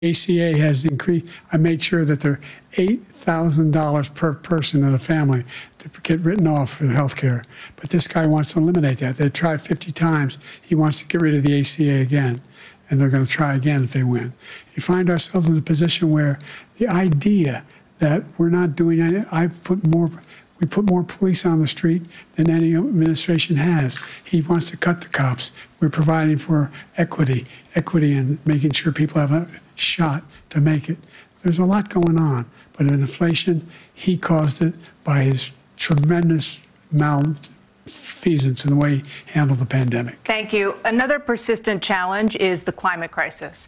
ACA has increased. I made sure that they're $8,000 per person in a family to get written off for health care. But this guy wants to eliminate that. They tried 50 times. He wants to get rid of the ACA again, and they're going to try again if they win. You find ourselves in a position where the idea that we're not doing anything, we put more police on the street than any administration has. He wants to cut the cops. We're providing for equity and making sure people have a shot to make it. There's a lot going on, but in inflation, he caused it by his tremendous malfeasance in the way he handled the pandemic. Thank you. Another persistent challenge is the climate crisis.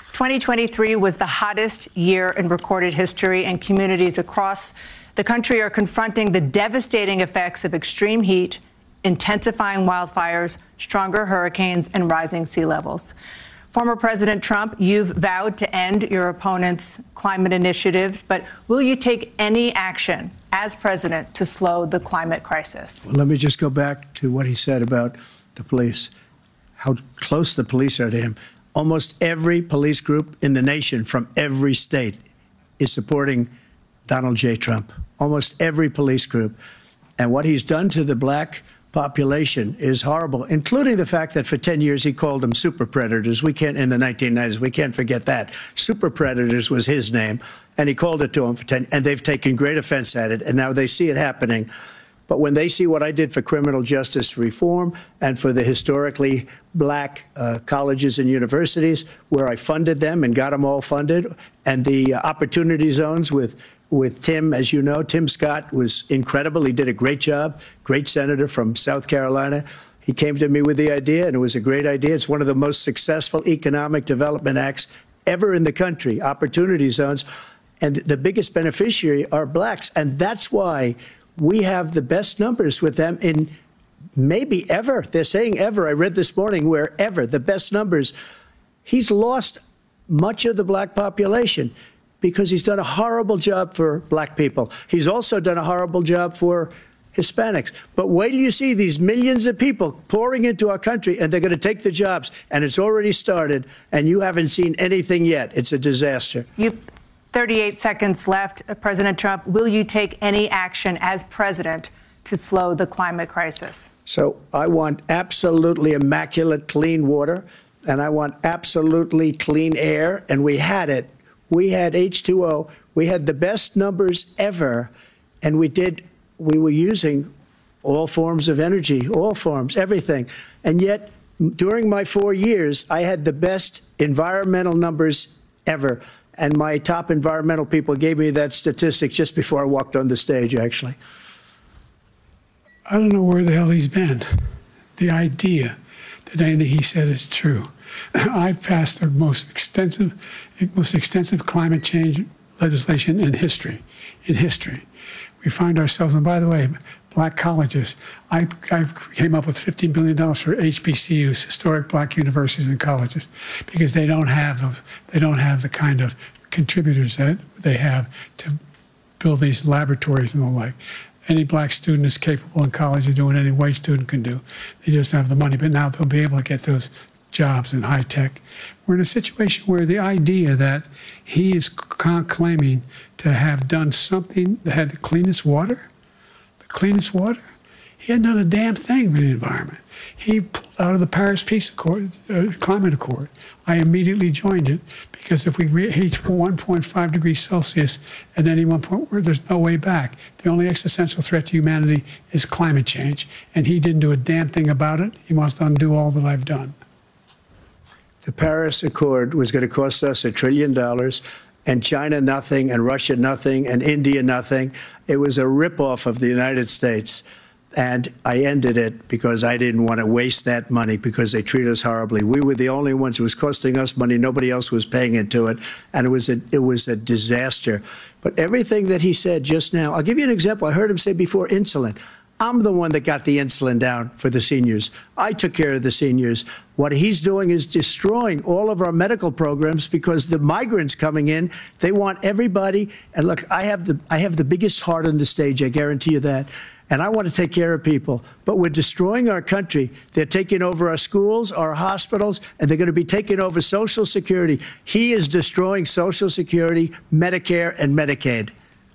2023 was the hottest year in recorded history, and communities across the country are confronting the devastating effects of extreme heat, intensifying wildfires, stronger hurricanes, and rising sea levels. Former President Trump, you've vowed to end your opponent's climate initiatives, but will you take any action as president to slow the climate crisis? Well, let me just go back to what he said about the police, how close the police are to him. Almost every police group in the nation from every state is supporting Donald J. Trump. Almost every police group. And what he's done to the black population is horrible, including the fact that for 10 years he called them super predators. We can't, in the 1990s, we can't forget that. Super predators was his name, and he called it to them for 10, and they've taken great offense at it, and now they see it happening. But when they see what I did for criminal justice reform and for the historically black colleges and universities, where I funded them and got them all funded, and the opportunity zones with Tim, as you know, Tim Scott was incredible. He did a great job, great senator from South Carolina. He came to me with the idea, and it was a great idea. It's one of the most successful economic development acts ever in the country, opportunity zones. And the biggest beneficiary are blacks. And that's why we have the best numbers with them in maybe ever. They're saying ever. I read this morning where ever, the best numbers. He's lost much of the black population because he's done a horrible job for black people. He's also done a horrible job for Hispanics. But wait till you see these millions of people pouring into our country, and they're going to take the jobs, and it's already started, and you haven't seen anything yet. It's a disaster. You've 38 seconds left. President Trump, will you take any action as president to slow the climate crisis? So I want absolutely immaculate clean water, and I want absolutely clean air, and we had it. We had H2O. We had the best numbers ever, and we were using all forms of energy, all forms, everything. And yet, during my 4 years, I had the best environmental numbers ever. And my top environmental people gave me that statistic just before I walked on the stage, actually. I don't know where the hell he's been. The idea that anything he said is true. I've passed the most extensive climate change legislation in history. We find ourselves, and by the way, black colleges. I came up with $15 billion for HBCUs, historic black universities and colleges, because they don't have those. They don't have the kind of contributors that they have to build these laboratories and the like. Any black student is capable in college of doing any white student can do. They just don't have the money. But now they'll be able to get those jobs in high tech. We're in a situation where the idea that he is claiming to have done something that had the cleanest water, he hadn't done a damn thing for the environment. He pulled out of the Paris Peace Accord, Climate Accord. I immediately joined it because if we reach 1.5 degrees Celsius at any one point, where there's no way back. The only existential threat to humanity is climate change, and he didn't do a damn thing about it. He wants to undo all that I've done. The Paris Accord was going to cost us $1 trillion, and China nothing, and Russia nothing, and India nothing. It was a ripoff of the United States. And I ended it because I didn't want to waste that money because they treat us horribly. We were the only ones. It was costing us money. Nobody else was paying into it. And it was a disaster. But everything that he said just now, I'll give you an example. I heard him say before insulin. I'm the one that got the insulin down for the seniors. I took care of the seniors. What he's doing is destroying all of our medical programs because the migrants coming in, they want everybody. And look, I have the biggest heart on the stage. I guarantee you that. And I want to take care of people. But we're destroying our country. They're taking over our schools, our hospitals, and they're going to be taking over Social Security. He is destroying Social Security, Medicare, and Medicaid.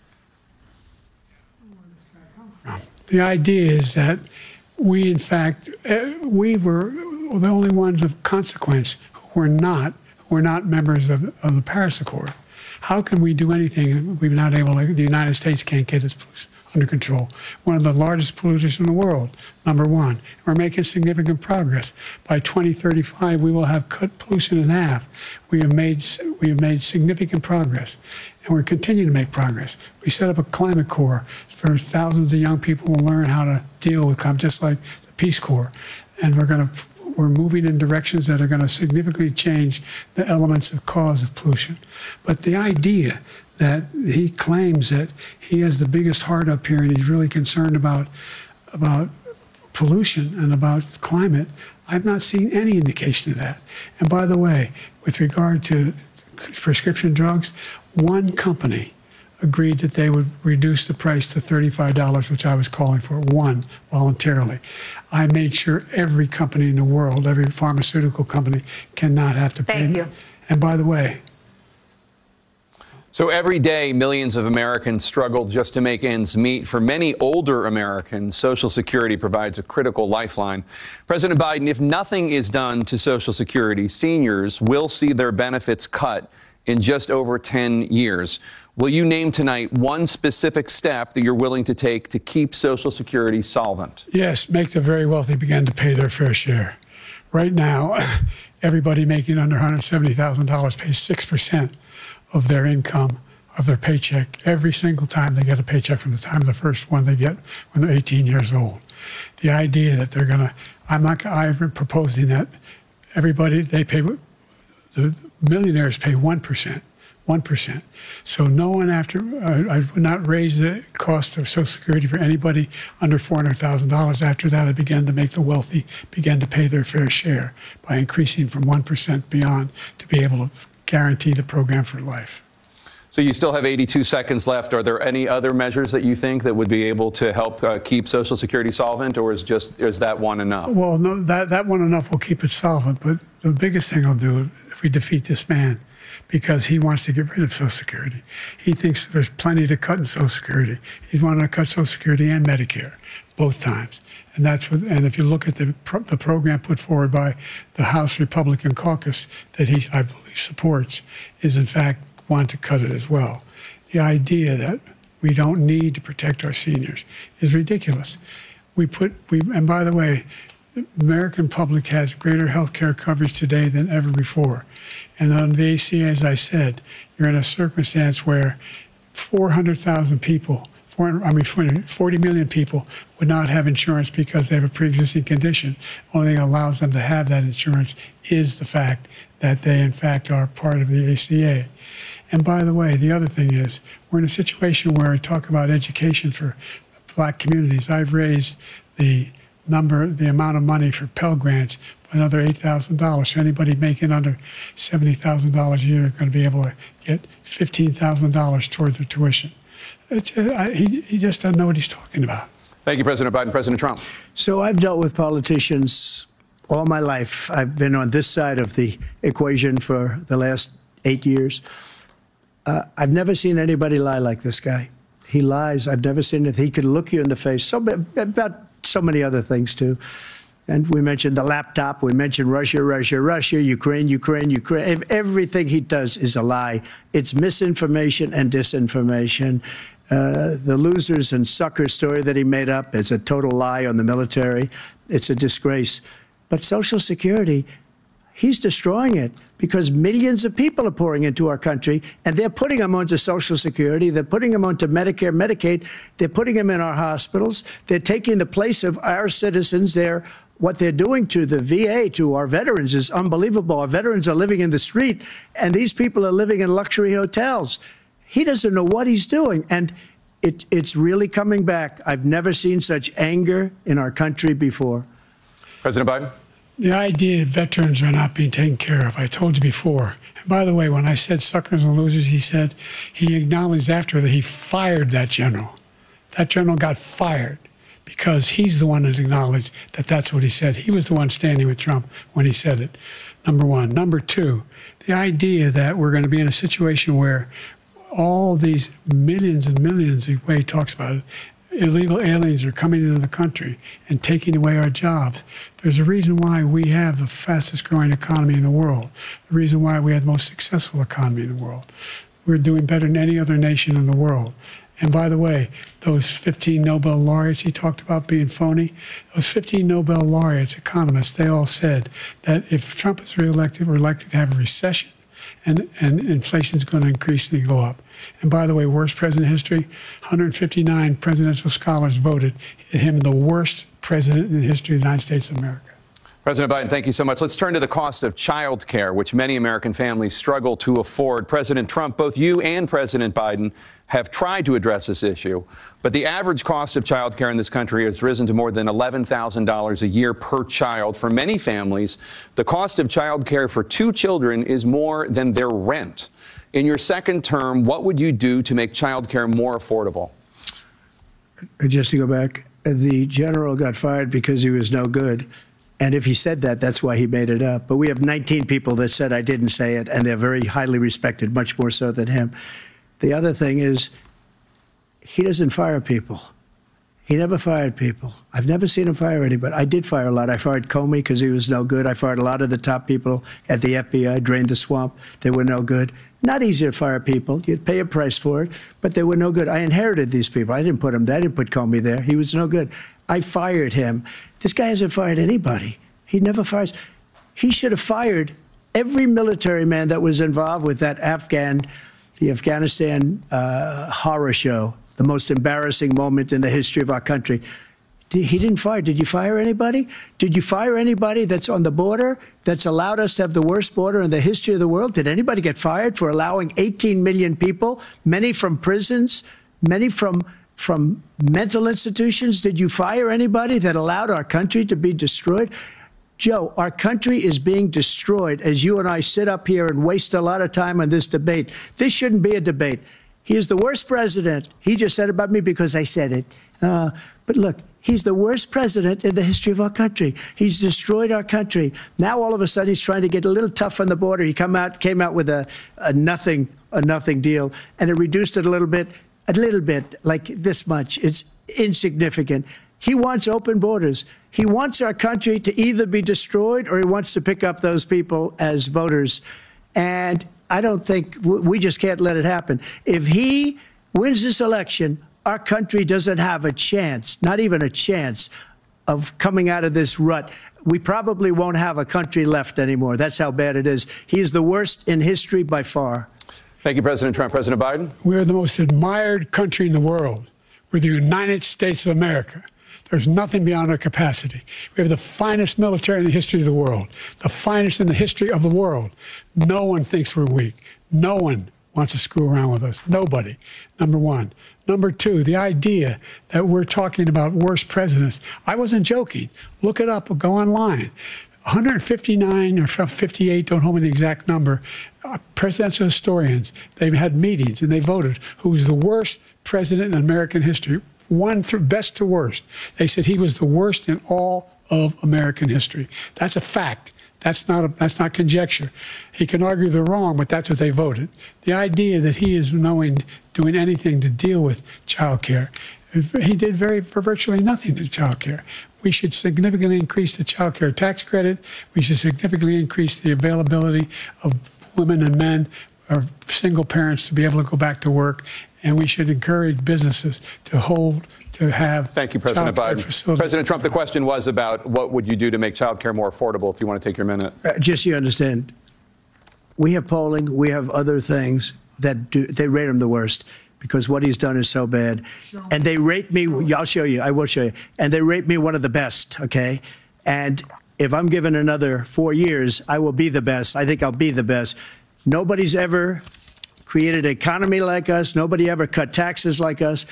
The idea is that we, in fact, we were the only ones of consequence who were not members of the Paris Accord. How can we do anything? We're not able to, the United States can't get its pollution under control. One of the largest polluters in the world, #1. We're making significant progress. By 2035, we will have cut pollution in half. We have made significant progress, and we're continuing to make progress. We set up a climate corps for thousands of young people who will learn how to deal with climate, just like the Peace Corps. And we're moving in directions that are going to significantly change the elements of cause of pollution. But the idea that he claims that he has the biggest heart up here and he's really concerned about pollution and about climate, I've not seen any indication of that. And by the way, with regard to prescription drugs, one company agreed that they would reduce the price to $35, which I was calling for, one, voluntarily. I made sure every company in the world, every pharmaceutical company, cannot have to pay. Thank you. And by the way, so every day, millions of Americans struggle just to make ends meet. For many older Americans, Social Security provides a critical lifeline. President Biden, if nothing is done to Social Security, seniors will see their benefits cut in just over 10 years. Will you name tonight one specific step that you're willing to take to keep Social Security solvent? yes, make the very wealthy begin to pay their fair share. Right now, everybody making under $170,000 pays 6% of their income, of their paycheck, every single time they get a paycheck from the time of the first one they get when they're 18 years old. The idea that they're going to, I've been proposing that everybody, they pay, the millionaires pay 1%. 1%. So no one I would not raise the cost of Social Security for anybody under $400,000. After that, I began to make the wealthy begin to pay their fair share by increasing from 1% beyond to be able to guarantee the program for life. So you still have 82 seconds left. Are there any other measures that you think that would be able to help keep Social Security solvent, or is that one enough? Well, no, that one enough will keep it solvent. But the biggest thing I'll do if we defeat this man, because he wants to get rid of Social Security. He thinks there's plenty to cut in Social Security. He's wanting to cut Social Security and Medicare, both times. And that's what. And if you look at the program put forward by the House Republican caucus that he, I believe, supports, is in fact want to cut it as well. The idea that we don't need to protect our seniors is ridiculous. And by the way, the American public has greater health care coverage today than ever before. And on the ACA, as I said, you're in a circumstance where 400,000 people, 40 million people would not have insurance because they have a pre-existing condition. Only thing that allows them to have that insurance is the fact that they, in fact, are part of the ACA. And by the way, the other thing is, we're in a situation where I talk about education for black communities. I've raised the amount of money for Pell Grants by another $8,000. So anybody making under $70,000 a year is going to be able to get $15,000 toward their tuition. He just doesn't know what he's talking about. Thank you, President Biden. President Trump. So I've dealt with politicians all my life. I've been on this side of the equation for the last 8 years. I've never seen anybody lie like this guy. He lies. I've never seen it. He could look you in the face. About so many other things, too. And we mentioned the laptop. We mentioned Russia, Ukraine. Everything he does is a lie. It's misinformation and disinformation. The losers and suckers story that he made up is a total lie on the military. It's a disgrace. But Social Security, he's destroying it because millions of people are pouring into our country, and they're putting them onto Social Security. They're putting them onto Medicare, Medicaid. They're putting them in our hospitals. They're taking the place of our citizens. What they're doing to the VA, to our veterans, is unbelievable. Our veterans are living in the street, and these people are living in luxury hotels. He doesn't know what he's doing, and it's really coming back. I've never seen such anger in our country before. President Biden. The idea that veterans are not being taken care of, I told you before. And by the way, when I said suckers and losers, he acknowledged after that he fired that general. That general got fired because he's the one that acknowledged that that's what he said. He was the one standing with Trump when he said it, number one. Number two, the idea that we're going to be in a situation where all these millions and millions, the way he talks about it, illegal aliens are coming into the country and taking away our jobs. There's a reason why we have the fastest growing economy in the world, the reason why we have the most successful economy in the world. We're doing better than any other nation in the world. And by the way, those 15 Nobel laureates he talked about being phony, those 15 Nobel laureates, economists, they all said that if Trump is reelected, we're likely to have a recession and inflation is going to increasingly go up. And by the way, worst president in history, 159 presidential scholars voted him the worst president in the history of the United States of America. President Biden, thank you so much. Let's turn to the cost of child care, which many American families struggle to afford. President Trump, both you and President Biden have tried to address this issue, but the average cost of child care in this country has risen to more than $11,000 a year per child. For many families, the cost of child care for 2 children is more than their rent. In your second term, what would you do to make child care more affordable? Just to go back, the general got fired because he was no good. And if he said that, that's why he made it up. But we have 19 people that said I didn't say it, and they're very highly respected, much more so than him. The other thing is, he doesn't fire people. He never fired people. I've never seen him fire anybody. I did fire a lot. I fired Comey because he was no good. I fired a lot of the top people at the FBI, drained the swamp. They were no good. Not easy to fire people. You'd pay a price for it, but they were no good. I inherited these people. I didn't put him there. I didn't put Comey there. He was no good. I fired him. This guy hasn't fired anybody. He never fires. He should have fired every military man that was involved with that the Afghanistan horror show, the most embarrassing moment in the history of our country. He didn't fire. Did you fire anybody? Did you fire anybody that's on the border, that's allowed us to have the worst border in the history of the world? Did anybody get fired for allowing 18 million people, many from prisons, many from mental institutions? Did you fire anybody that allowed our country to be destroyed? Joe, our country is being destroyed as you and I sit up here and waste a lot of time on this debate. This shouldn't be a debate. He is the worst president. He just said about me because I said it. But look, he's the worst president in the history of our country. He's destroyed our country. Now, all of a sudden, he's trying to get a little tough on the border. He came out with a nothing deal, and it reduced it a little bit, like this much. It's insignificant. He wants open borders. He wants our country to either be destroyed or he wants to pick up those people as voters. And I don't think we just can't let it happen. If he wins this election, our country doesn't have a chance, not even a chance, of coming out of this rut. We probably won't have a country left anymore. That's how bad it is. He is the worst in history by far. Thank you, President Trump. President Biden? We're the most admired country in the world. We're the United States of America. There's nothing beyond our capacity. We have the finest military in the history of the world, the finest in the history of the world. No one thinks we're weak. No one wants to screw around with us. Nobody, number one. Number two, the idea that we're talking about worst presidents. I wasn't joking. Look it up or go online. 159 or 58, don't hold me the exact number, presidential historians, they've had meetings and they voted who's the worst president in American history. One through best to worst. They said he was the worst in all of American history. That's a fact. That's not conjecture. He can argue they're wrong, but that's what they voted. The idea that he is doing anything to deal with child care, he did virtually nothing to child care. We should significantly increase the child care tax credit. We should significantly increase the availability of women and men or single parents to be able to go back to work. And we should encourage businesses to have. Thank you, President Biden. President Trump, the question was about what would you do to make child care more affordable, if you want to take your minute. Just so you understand, we have polling, we have other things that they rate him the worst because what he's done is so bad. And they rate me, I'll show you, I will show you. And they rate me one of the best, okay? And if I'm given another 4 years, I will be the best. I think I'll be the best. Nobody's ever created an economy like us. Nobody ever cut taxes like us.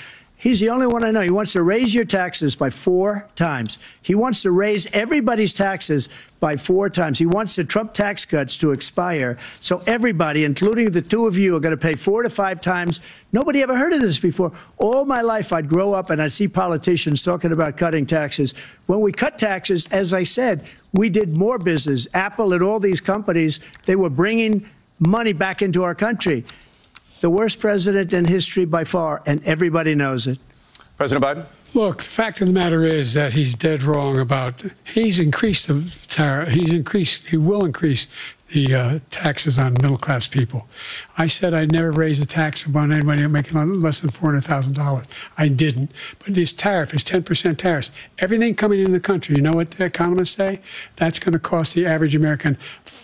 He's the only one I know. He wants to raise your taxes by 4 times. He wants to raise everybody's taxes by 4 times. He wants the Trump tax cuts to expire. So everybody, including the 2 of you, are going to pay 4 to 5 times. Nobody ever heard of this before. All my life, I'd grow up and I'd see politicians talking about cutting taxes. When we cut taxes, as I said, we did more business. Apple and all these companies, they were bringing money back into our country. The worst president in history by far, and everybody knows it. President Biden? Look, the fact of the matter is that he's dead wrong about, he's increased the tariff, he will increase the taxes on middle-class people. I said I'd never raise a tax on anybody making less than $400,000. I didn't. But this tariff is 10% tariffs. Everything coming into the country, you know what the economists say? That's going to cost the average American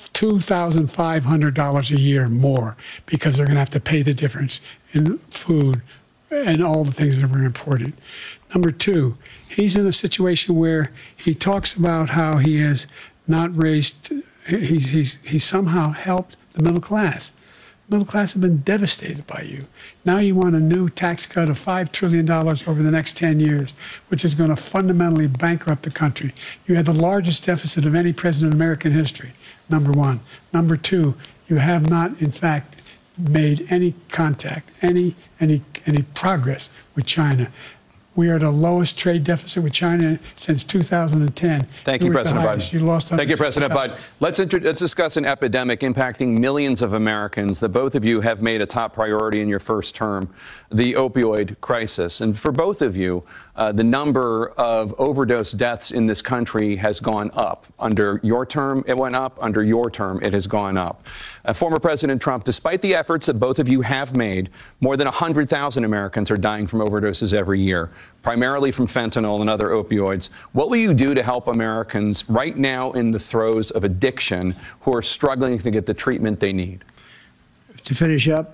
$2,500 a year more because they're going to have to pay the difference in food and all the things that are important. Number 2, he's in a situation where he talks about how he has not raised, he's somehow helped the middle class. The middle class have been devastated by you. Now you want a new tax cut of $5 trillion over the next 10 years, which is going to fundamentally bankrupt the country. You had the largest deficit of any president in American history, number 1. Number 2, you have not, in fact, made any contact, any progress with China. We are at the lowest trade deficit with China since 2010. Thank you, President Biden. You lost. Thank you, President Biden. Let's discuss an epidemic impacting millions of Americans that both of you have made a top priority in your first term, the opioid crisis. And for both of you, the number of overdose deaths in this country has gone up. Under your term, it went up. Under your term, it has gone up. Former President Trump, despite the efforts that both of you have made, more than 100,000 Americans are dying from overdoses every year, primarily from fentanyl and other opioids. What will you do to help Americans right now in the throes of addiction who are struggling to get the treatment they need? To finish up,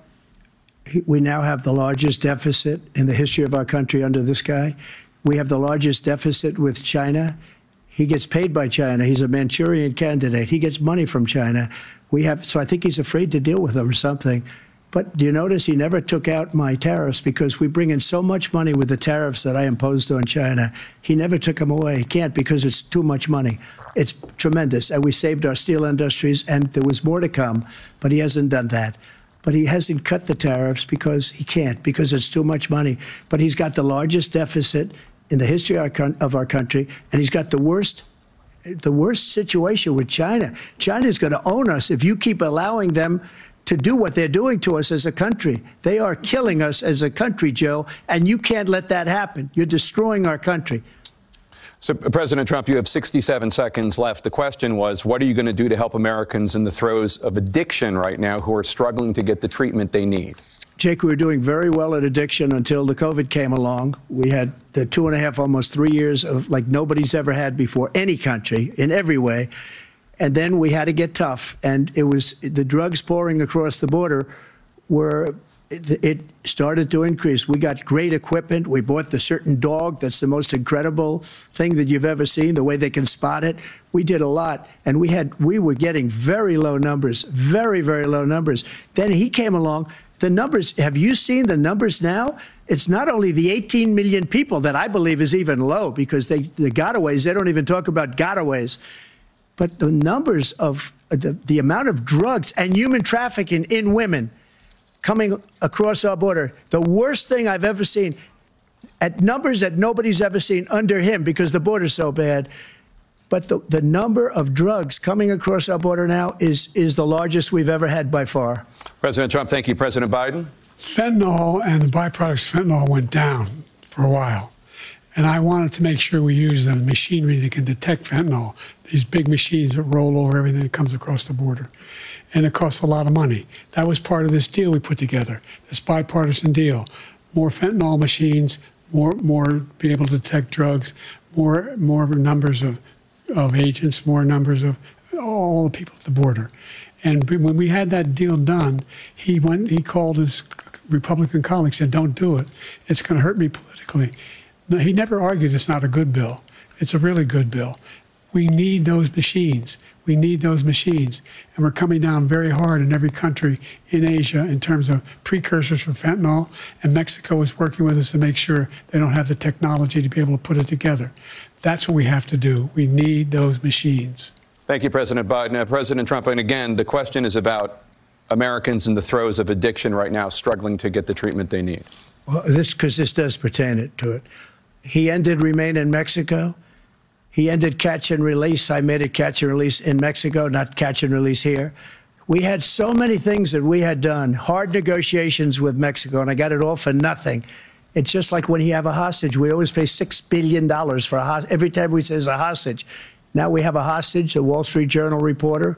we now have the largest deficit in the history of our country under this guy. We have the largest deficit with China. He gets paid by China. He's a Manchurian candidate. He gets money from China. So I think he's afraid to deal with them or something. But do you notice he never took out my tariffs because we bring in so much money with the tariffs that I imposed on China. He never took them away. He can't because it's too much money. It's tremendous. And we saved our steel industries, and there was more to come, but he hasn't done that. But he hasn't cut the tariffs because he can't, because it's too much money. But he's got the largest deficit in the history of our country, and he's got the worst situation with China. China's going to own us if you keep allowing them to do what they're doing to us as a country. They are killing us as a country, Joe, and you can't let that happen. You're destroying our country. So, President Trump, you have 67 seconds left. The question was, what are you going to do to help Americans in the throes of addiction right now who are struggling to get the treatment they need? Jake, we were doing very well at addiction until the COVID came along. We had the 2.5, almost 3 years of like nobody's ever had before, any country, in every way. And then we had to get tough. And it was the drugs pouring across the border it started to increase. We got great equipment. We bought the certain dog that's the most incredible thing that you've ever seen, the way they can spot it. We did a lot, and we were getting very low numbers, very, very low numbers. Then he came along. The numbers, have you seen the numbers now? It's not only the 18 million people that I believe is even low because the gotaways, they don't even talk about gotaways. But the numbers of the amount of drugs and human trafficking in women coming across our border, the worst thing I've ever seen, at numbers that nobody's ever seen under him because the border's so bad. But the number of drugs coming across our border now is the largest we've ever had by far. President Trump, thank you. President Biden? Fentanyl and the byproducts of fentanyl went down for a while. And I wanted to make sure we use the machinery that can detect fentanyl, these big machines that roll over everything that comes across the border. And it costs a lot of money. That was part of this deal we put together, this bipartisan deal. More fentanyl machines, more be able to detect drugs, more numbers of agents, more numbers of all the people at the border. And when we had that deal done, he called his Republican colleagues, said, "Don't do it. It's going to hurt me politically." No, he never argued it's not a good bill. It's a really good bill. We need those machines. We need those machines. And we're coming down very hard in every country in Asia in terms of precursors for fentanyl. And Mexico is working with us to make sure they don't have the technology to be able to put it together. That's what we have to do. We need those machines. Thank you, President Biden. President Trump, and again, the question is about Americans in the throes of addiction right now, struggling to get the treatment they need. Well, because this does pertain to it. He ended Remain in Mexico. He ended catch and release. I made it catch and release in Mexico, not catch and release here. We had so many things that we had done, hard negotiations with Mexico, and I got it all for nothing. It's just like when you have a hostage. We always pay $6 billion for a hostage. Every time we say a hostage. Now we have a hostage, a Wall Street Journal reporter,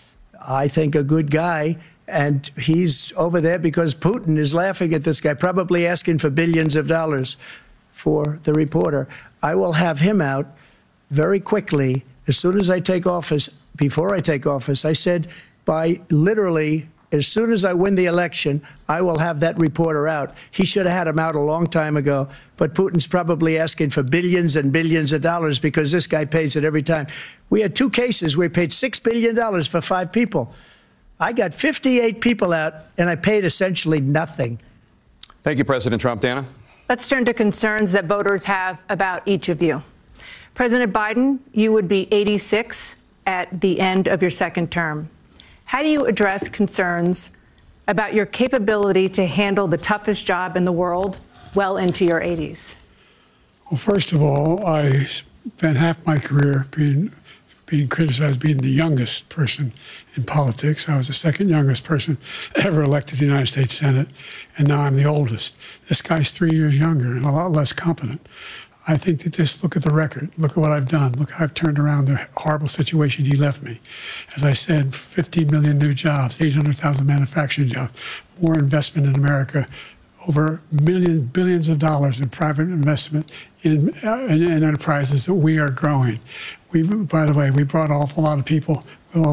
I think a good guy, and he's over there because Putin is laughing at this guy, probably asking for billions of dollars for the reporter. I will have him out very quickly as soon as I take office. Before I take office, I said by literally as soon as I win the election, I will have that reporter out. He should have had him out a long time ago, but Putin's probably asking for billions and billions of dollars because this guy pays it every time. We had 2 cases where he paid $6 billion for 5 people. I got 58 people out, and I paid essentially nothing. Thank you, President Trump. Dana? Let's turn to concerns that voters have about each of you. President Biden, you would be 86 at the end of your 2nd term. How do you address concerns about your capability to handle the toughest job in the world well into your 80s? Well, first of all, I spent half my career being criticized being the youngest person in politics. I was the 2nd youngest person ever elected to the United States Senate, and now I'm the oldest. This guy's 3 years younger and a lot less competent. I think that just look at the record. Look at what I've done. Look how I've turned around the horrible situation he left me. As I said, 15 million new jobs, 800,000 manufacturing jobs, more investment in America, over billions of dollars in private investment in enterprises that we are growing. By the way, we brought an awful lot of people.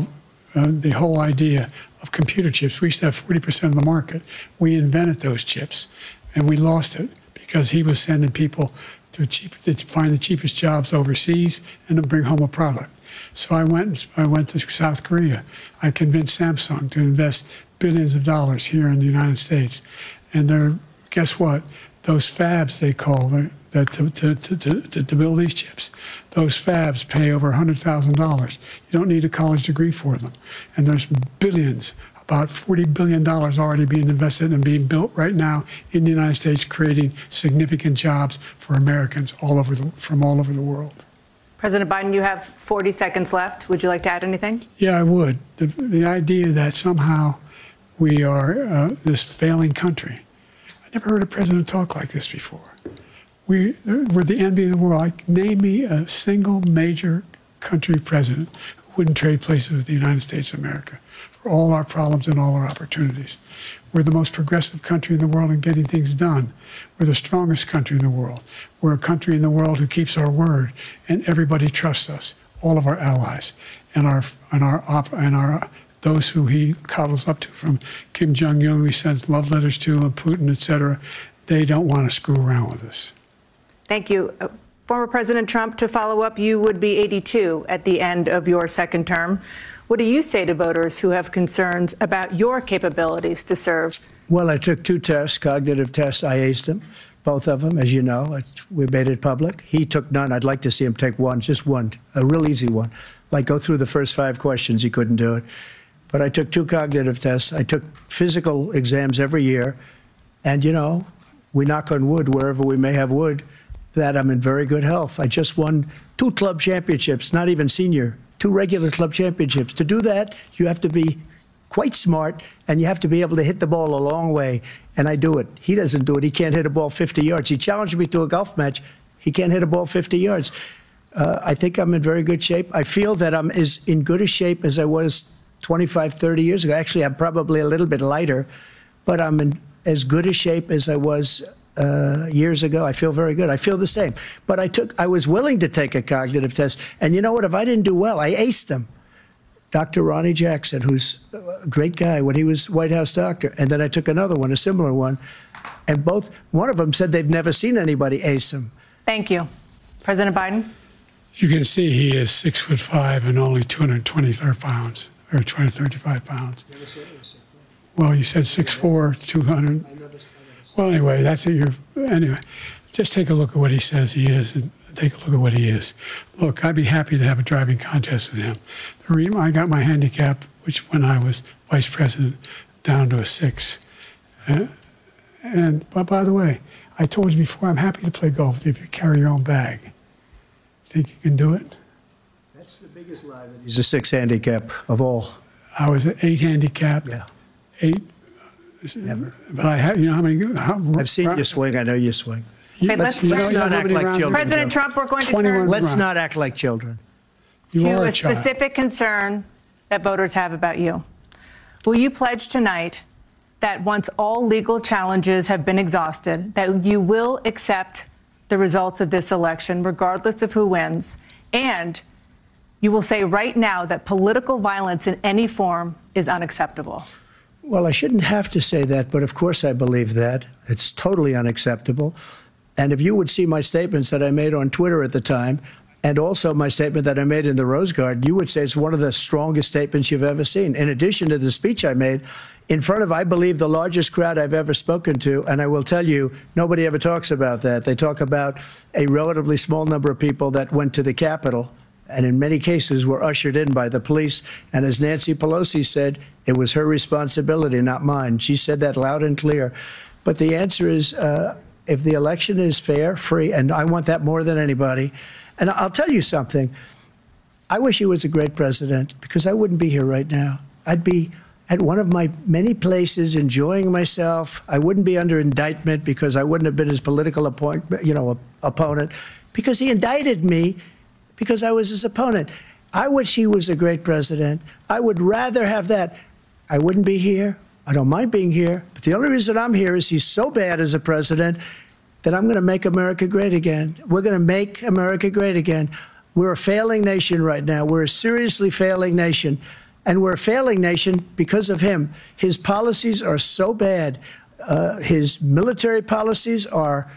The whole idea of computer chips, we used to have 40% of the market. We invented those chips, and we lost it because he was sending people to find the cheapest jobs overseas and to bring home a product. So I went to South Korea. I convinced Samsung to invest billions of dollars here in the United States. And guess what? Those fabs, they call to build these chips, those fabs pay over $100,000. You don't need a college degree for them. And there's billions, about $40 billion already being invested and being built right now in the United States, creating significant jobs for Americans from all over the world. President Biden, you have 40 seconds left. Would you like to add anything? Yeah, I would. The idea that somehow we are this failing country. I never heard a president talk like this before. We're the envy of the world. Name me a single major country president who wouldn't trade places with the United States of America for all our problems and all our opportunities. We're the most progressive country in the world in getting things done. We're the strongest country in the world. We're a country in the world who keeps our word, and everybody trusts us, all of our allies, and those who he coddles up to, from Kim Jong-un, we send love letters to, and Putin, et cetera. They don't want to screw around with us. Thank you. Former President Trump, to follow up, you would be 82 at the end of your 2nd term. What do you say to voters who have concerns about your capabilities to serve? Well, I took 2 tests, cognitive tests. I aced them, both of them, as you know. We made it public. He took none. I'd like to see him take one, just one, a real easy one. Like go through the first 5 questions. He couldn't do it. But I took 2 cognitive tests. I took physical exams every year. And, you know, we knock on wood wherever we may have wood, that I'm in very good health. I just won 2 club championships, not even senior, 2 regular club championships. To do that, you have to be quite smart, and you have to be able to hit the ball a long way, and I do it. He doesn't do it. He can't hit a ball 50 yards. He challenged me to a golf match. He can't hit a ball 50 yards. I think I'm in very good shape. I feel that I'm as in good a shape as I was 25, 30 years ago. Actually, I'm probably a little bit lighter, but I'm in as good a shape as I was years ago. I feel very good. I feel the same. But I was willing to take a cognitive test. And you know what? If I didn't do well, I aced him. Dr. Ronnie Jackson, who's a great guy when he was White House doctor. And then I took another one, a similar one. And one of them said they've never seen anybody ace him. Thank you. President Biden? You can see he is 6'5" and only 223 pounds, or 235 pounds. Well, you said 6'4", 200. Well, anyway, that's what anyway, just take a look at what he says he is and take a look at what he is. Look, I'd be happy to have a driving contest with him. The reason I got my handicap, which when I was vice president, down to a 6. But by the way, I told you before, I'm happy to play golf if you carry your own bag. Think you can do it? That's the biggest lie that he's a 6 handicap of all. I was at 8 handicap. Yeah. 8. Never. But I had, you know how many? I've seen you swing. I know you swing. Hey, let's not act like children. President Trump, we're going to 21 turn Let's not act like children. You to are a a child. specific concern that voters have about you. Will you pledge tonight that once all legal challenges have been exhausted, that you will accept the results of this election, regardless of who wins, and you will say right now that political violence in any form is unacceptable? Well, I shouldn't have to say that, but of course I believe that. It's totally unacceptable. And if you would see my statements that I made on Twitter at the time, and also my statement that I made in the Rose Garden, you would say it's one of the strongest statements you've ever seen. In addition to the speech I made in front of, I believe, the largest crowd I've ever spoken to, and I will tell you, nobody ever talks about that. They talk about a relatively small number of people that went to the Capitol, and in many cases were ushered in by the police. And as Nancy Pelosi said, it was her responsibility, not mine. She said that loud and clear. But the answer is, if the election is fair, free, and I want that more than anybody. And I'll tell you something. I wish he was a great president, because I wouldn't be here right now. I'd be at one of my many places enjoying myself. I wouldn't be under indictment because I wouldn't have been his political opponent, because he indicted me because I was his opponent. I wish he was a great president. I would rather have that. I wouldn't be here. I don't mind being here. But the only reason I'm here is he's so bad as a president that I'm going to make America great again. We're going to make America great again. We're a failing nation right now. We're a seriously failing nation. And we're a failing nation because of him. His policies are so bad. His military policies are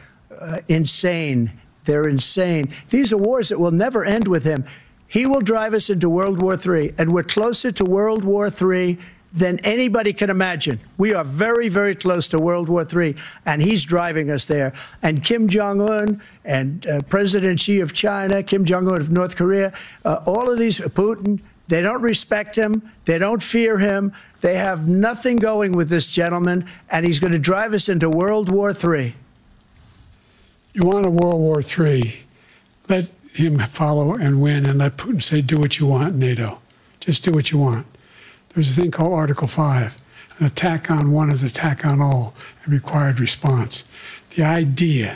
insane. They're insane. These are wars that will never end with him. He will drive us into World War III, and we're closer to World War III than anybody can imagine. We are very, very close to World War III, and he's driving us there. And Kim Jong-un and President Xi of China, Kim Jong-un of North Korea, all of these, Putin, they don't respect him. They don't fear him. They have nothing going with this gentleman, and he's going to drive us into World War III. You want a World War III, let him follow and win, and let Putin say, do what you want, NATO. Just do what you want. There's a thing called Article 5. An attack on one is an attack on all, and required response. The idea,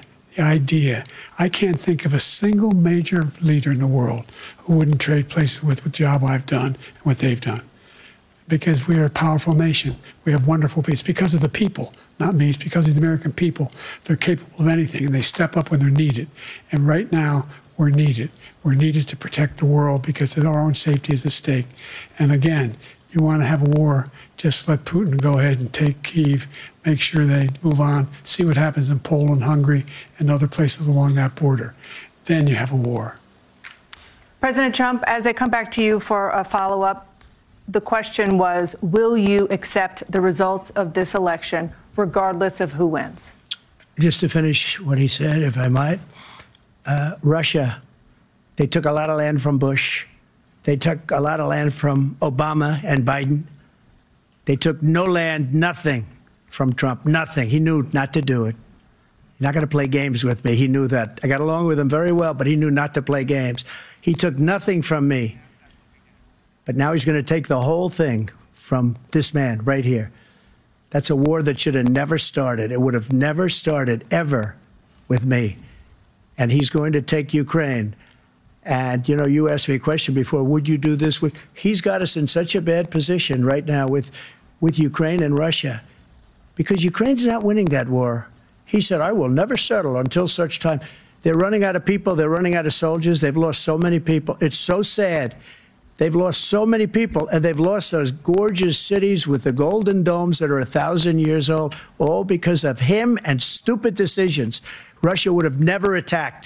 I can't think of a single major leader in the world who wouldn't trade places with the job I've done and what they've done. Because we are a powerful nation. We have wonderful people. It's because of the people, not me. It's because of the American people. They're capable of anything, and they step up when they're needed. And right now, we're needed. We're needed to protect the world because our own safety is at stake. And again, you want to have a war, just let Putin go ahead and take Kyiv, make sure they move on, see what happens in Poland, Hungary, and other places along that border. Then you have a war. President Trump, as I come back to you for a follow-up, the question was, will you accept the results of this election, regardless of who wins? Just to finish what he said, if I might, Russia, they took a lot of land from Bush. They took a lot of land from Obama and Biden. They took no land, nothing from Trump, nothing. He knew not to do it. He's not going to play games with me. He knew that. I got along with him very well, but he knew not to play games. He took nothing from me. But now he's going to take the whole thing from this man right here. That's a war that should have never started. It would have never started ever with me. And he's going to take Ukraine. And, you know, you asked me a question before, would you do this? He's got us in such a bad position right now with Ukraine and Russia, because Ukraine's not winning that war. He said, I will never settle until such time. They're running out of people. They're running out of soldiers. They've lost so many people. It's so sad. They've lost so many people, and they've lost those gorgeous cities with the golden domes that are 1,000 years old, all because of him and stupid decisions. Russia would have never attacked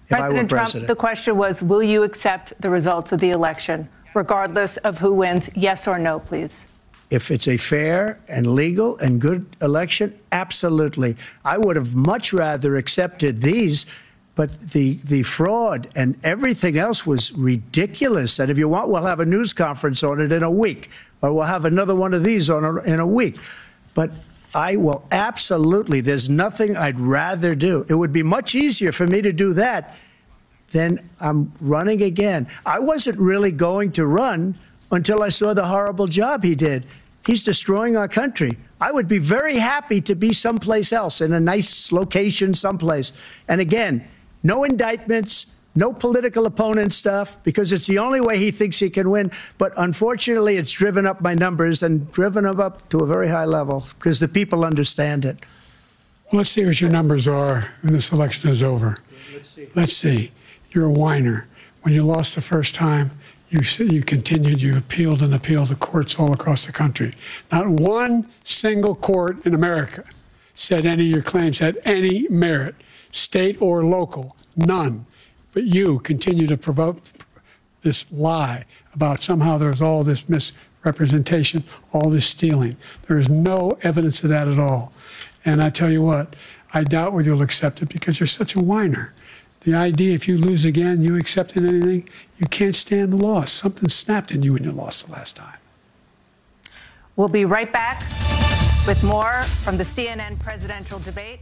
if I were President Trump, president. the question was, will you accept the results of the election, regardless of who wins? Yes or no, please. If it's a fair and legal and good election, absolutely. I would have much rather accepted these, but the fraud and everything else was ridiculous. And if you want, we'll have a news conference on it in a week, or we'll have another one of these in a week. But I will absolutely, there's nothing I'd rather do. It would be much easier for me to do that than I'm running again. I wasn't really going to run until I saw the horrible job he did. He's destroying our country. I would be very happy to be someplace else, in a nice location someplace. And again, no indictments, no political opponent stuff, because it's the only way he thinks he can win. But unfortunately, it's driven up my numbers and driven them up to a very high level because the people understand it. Well, let's see what your numbers are when this election is over. Let's see. You're a whiner. When you lost the first time, you continued, you appealed and appealed to courts all across the country. Not one single court in America said any of your claims had any merit, state or local, none. But you continue to provoke this lie about somehow there's all this misrepresentation, all this stealing. There is no evidence of that at all. And I tell you what, I doubt whether you'll accept it because you're such a whiner. The idea, if you lose again, you accepting anything, you can't stand the loss. Something snapped in you when you lost the last time. We'll be right back with more from the CNN presidential debate.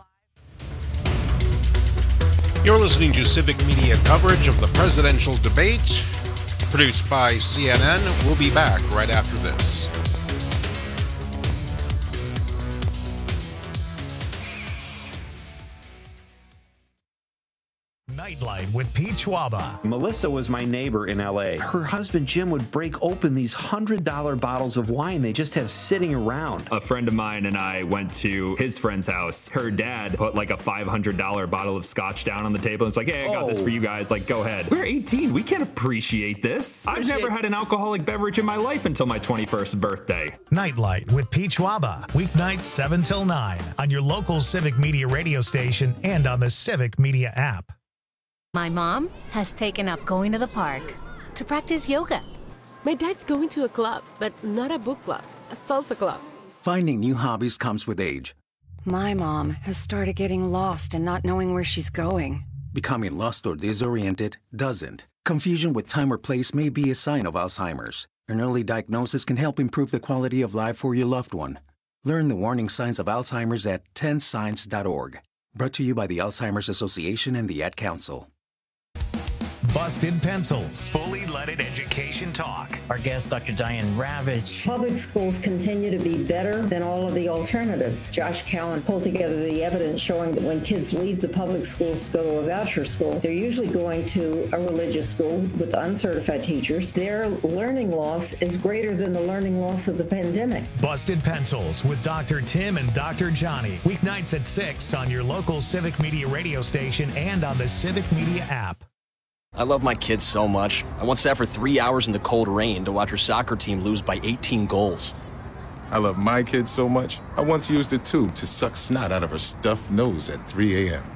You're listening to Civic Media coverage of the presidential debate, produced by CNN. We'll be back right after this. Nightlight with Pete Schwaba. Melissa was my neighbor in LA. Her husband Jim would break open these $100 bottles of wine they just have sitting around. A friend of mine and I went to his friend's house. Her dad put like a $500 bottle of scotch down on the table and was like, hey, I got this for you guys. Like, go ahead. We're 18. We can't appreciate this. I've never had an alcoholic beverage in my life until my 21st birthday. Nightlight with Pete Schwaba. Weeknights 7 till 9 on your local Civic Media radio station and on the Civic Media app. My mom has taken up going to the park to practice yoga. My dad's going to a club, but not a book club, a salsa club. Finding new hobbies comes with age. My mom has started getting lost and not knowing where she's going. Becoming lost or disoriented doesn't. Confusion with time or place may be a sign of Alzheimer's. An early diagnosis can help improve the quality of life for your loved one. Learn the warning signs of Alzheimer's at 10signs.org. Brought to you by the Alzheimer's Association and the Ad Council. Busted Pencils. Fully leaded education talk. Our guest, Dr. Diane Ravitch. Public schools continue to be better than all of the alternatives. Josh Cowan pulled together the evidence showing that when kids leave the public schools to go to a voucher school, they're usually going to a religious school with uncertified teachers. Their learning loss is greater than the learning loss of the pandemic. Busted Pencils with Dr. Tim and Dr. Johnny. Weeknights at 6 on your local Civic Media radio station and on the Civic Media app. I love my kids so much. I once sat for 3 hours in the cold rain to watch her soccer team lose by 18 goals. I love my kids so much, I once used a tube to suck snot out of her stuffed nose at 3 a.m.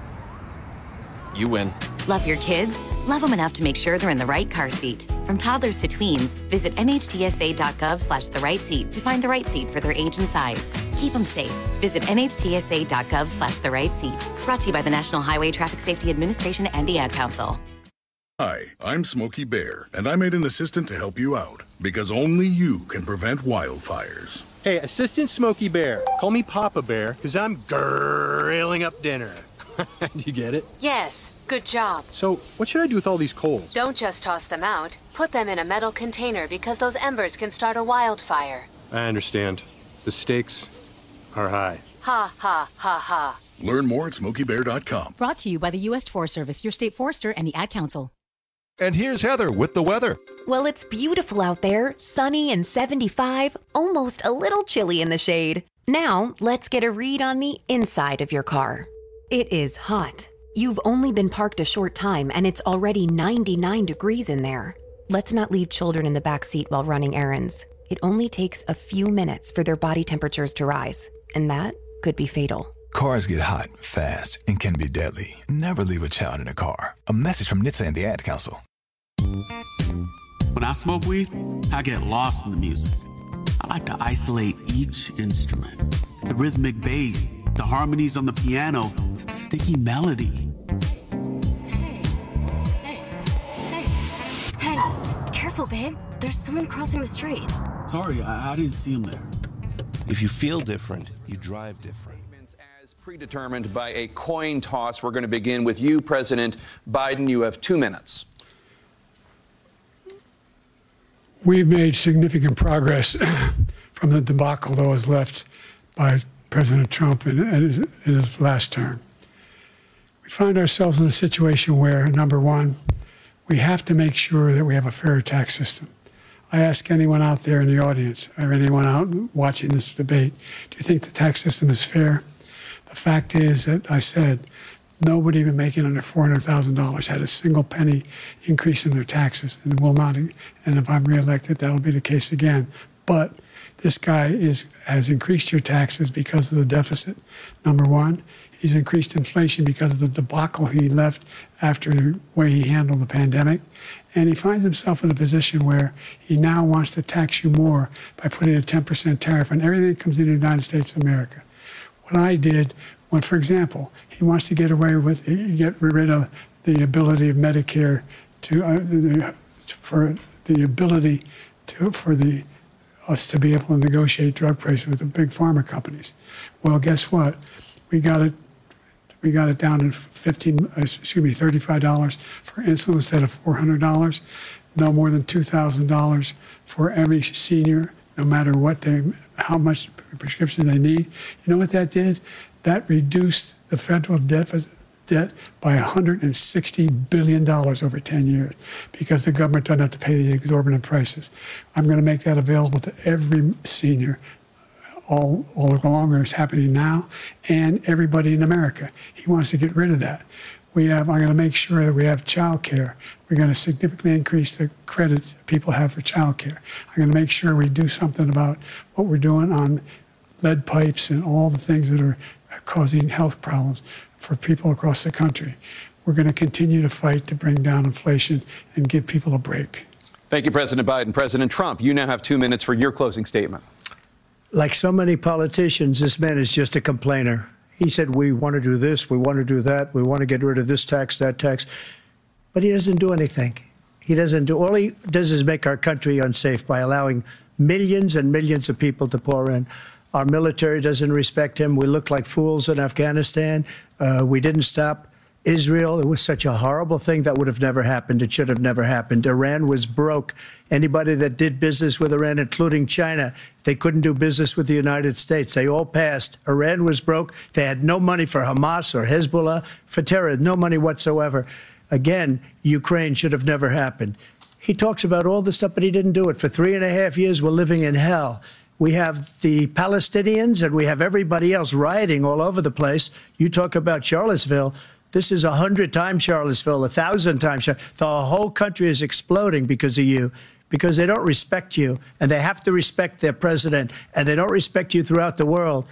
You win. Love your kids? Love them enough to make sure they're in the right car seat. From toddlers to tweens, visit nhtsa.gov/the right seat to find the right seat for their age and size. Keep them safe. Visit nhtsa.gov/the right seat. Brought to you by the National Highway Traffic Safety Administration and the Ad Council. Hi, I'm Smokey Bear, and I made an assistant to help you out, because only you can prevent wildfires. Hey, Assistant Smokey Bear, call me Papa Bear, because I'm grilling up dinner. Do you get it? Yes, good job. So, what should I do with all these coals? Don't just toss them out. Put them in a metal container because those embers can start a wildfire. I understand. The stakes are high. Ha, ha, ha, ha. Learn more at SmokeyBear.com. Brought to you by the U.S. Forest Service, your state forester, and the Ad Council. And here's Heather with the weather. Well, it's beautiful out there, sunny and 75, almost a little chilly in the shade. Now, let's get a read on the inside of your car. It is hot. You've only been parked a short time and it's already 99 degrees in there. Let's not leave children in the back seat while running errands. It only takes a few minutes for their body temperatures to rise, and that could be fatal. Cars get hot, fast, and can be deadly. Never leave a child in a car. A message from NHTSA and the Ad Council. When I smoke weed, I get lost in the music. I like to isolate each instrument. The rhythmic bass, the harmonies on the piano, the sticky melody. Hey, careful, babe. There's someone crossing the street. Sorry, I didn't see him there. If you feel different, you drive different. As predetermined by a coin toss, we're going to begin with you, President Biden. You have 2 minutes. We've made significant progress from the debacle that was left by President Trump in his last term. We find ourselves in a situation where, number one, we have to make sure that we have a fair tax system. I ask anyone out there in the audience or anyone out watching this debate, do you think the tax system is fair? The fact is that I said nobody even making under $400,000 had a single penny increase in their taxes and will not. And if I'm reelected, that'll be the case again. But this guy has increased your taxes because of the deficit, number one. He's increased inflation because of the debacle he left after the way he handled the pandemic. And he finds himself in a position where he now wants to tax you more by putting a 10% tariff on everything that comes into the United States of America. What I did, when, for example, he wants to get rid of the ability of Medicare for us to be able to negotiate drug prices with the big pharma companies. Well, guess what? We got it down to $35 for insulin instead of $400. No more than $2,000 for every senior, no matter how much prescription they need. You know what that did? That reduced the federal debt by $160 billion over 10 years because the government doesn't have to pay the exorbitant prices. I'm going to make that available to every senior all along. It's happening now, and everybody in America. He wants to get rid of that. I'm going to make sure that we have child care. We're going to significantly increase the credit people have for child care. I'm going to make sure we do something about what we're doing on lead pipes and all the things that are causing health problems for people across the country. We're going to continue to fight to bring down inflation and give people a break. Thank you, President Biden. President Trump, you now have 2 minutes for your closing statement. Like so many politicians, this man is just a complainer. He said, we want to do this, we want to do that, we want to get rid of this tax, that tax. But he doesn't do anything. All he does is make our country unsafe by allowing millions and millions of people to pour in. Our military doesn't respect him. We look like fools in Afghanistan. We didn't stop Israel. It was such a horrible thing that would have never happened. It should have never happened. Iran was broke. Anybody that did business with Iran, including China, they couldn't do business with the United States. They all passed. Iran was broke. They had no money for Hamas or Hezbollah, for terror, no money whatsoever. Again, Ukraine should have never happened. He talks about all this stuff, but he didn't do it. For 3.5 years, we're living in hell. We have the Palestinians and we have everybody else rioting all over the place. You talk about Charlottesville. This is 100 times Charlottesville, 1,000 times. The whole country is exploding because of you, because they don't respect you, and they have to respect their president, and they don't respect you throughout the world.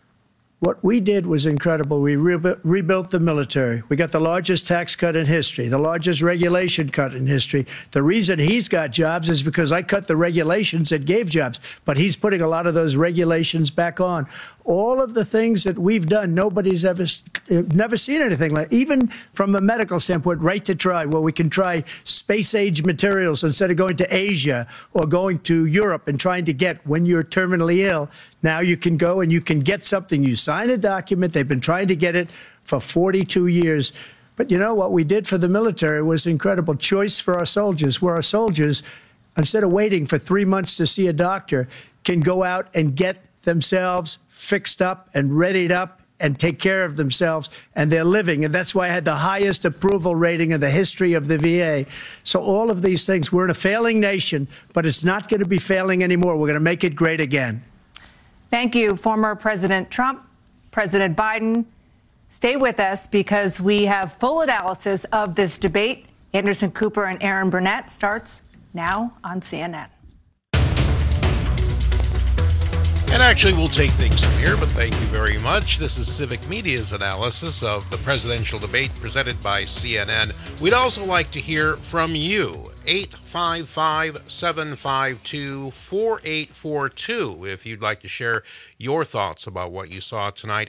What we did was incredible. We rebuilt the military. We got the largest tax cut in history, the largest regulation cut in history. The reason he's got jobs is because I cut the regulations that gave jobs, but he's putting a lot of those regulations back on. All of the things that we've done, nobody's never seen anything like. Even from a medical standpoint, right to try, where we can try space-age materials instead of going to Asia or going to Europe and trying to get when you're terminally ill. Now you can go and you can get something. You sign a document. They've been trying to get it for 42 years. But you know what we did for the military was incredible. Choice for our soldiers, where our soldiers, instead of waiting for 3 months to see a doctor, can go out and get themselves fixed up and readied up and take care of themselves, and they're living. And that's why I had the highest approval rating in the history of the VA. So all of these things, we're in a failing nation, but it's not going to be failing anymore. We're going to make it great again. Thank you, former President Trump, President Biden. Stay with us because we have full analysis of this debate. Anderson Cooper and Aaron Burnett starts now on CNN. And actually, we'll take things from here, but thank you very much. This is Civic Media's analysis of the presidential debate presented by CNN. We'd also like to hear from you. 855-752-4842 if you'd like to share your thoughts about what you saw tonight.